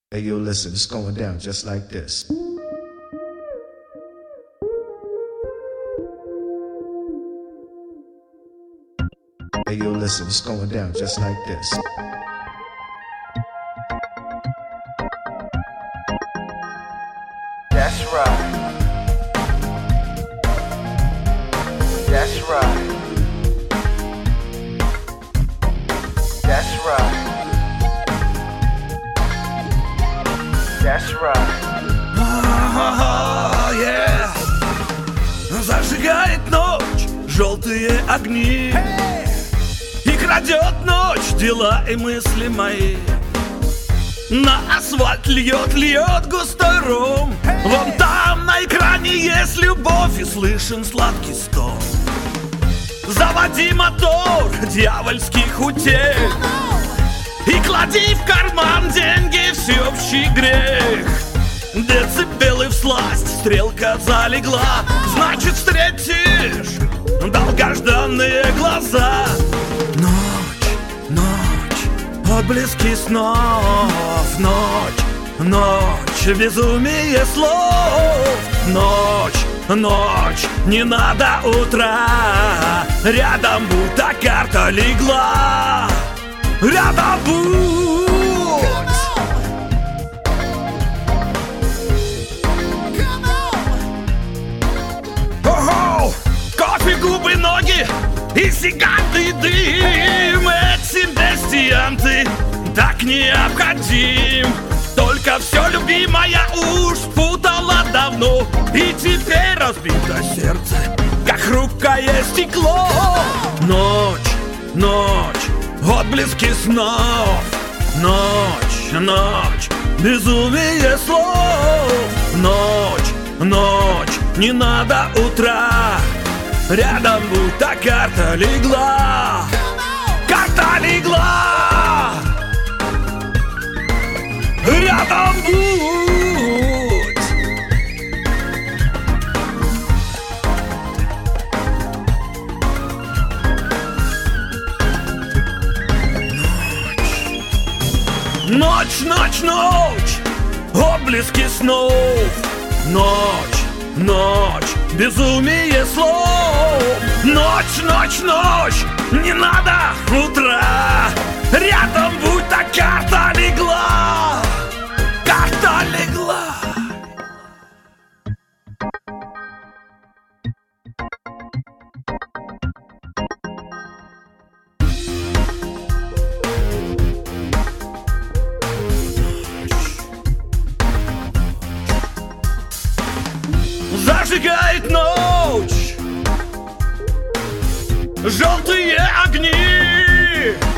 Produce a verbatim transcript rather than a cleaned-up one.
Hey yo, listen, it's going down just like this. Hey yo, listen, it's going down just like this. That's right. That's right. That's right. That's right. А-а-а, yeah. Зажигает ночь желтые огни, и крадет ночь дела и мысли мои. На асфальт льет, льет густой ром. Вон там на экране есть любовь и слышен сладкий стон. Заводи мотор дьявольских утех и клади в карман деньги, всеобщий грех. Децибелы всласть, стрелка залегла, значит встретишь долгожданные глаза. Ночь, ночь, отблески снов. Ночь, ночь, безумие слов. Ночь, ночь, не надо утра. Рядом будто карта легла. Рядом будь. Ого! Кофе, губы, ноги и сигареты дым. Этим бестиям ты так необходим. Только все любимое уж спутала давно, и теперь разбито сердце, как хрупкое стекло. Ночь, ночь, отблески снов. Ночь, ночь, безумие слов. Ночь, ночь, не надо утра. Рядом будто карта легла. Карта легла. Рядом будь. Ночь, ночь, ночь, отблески снов. Ночь, ночь, безумие слов. Ночь, ночь, ночь, не надо утра. Рядом будь, та карта легла. Карта легла. Зажигает ночь желтые огни,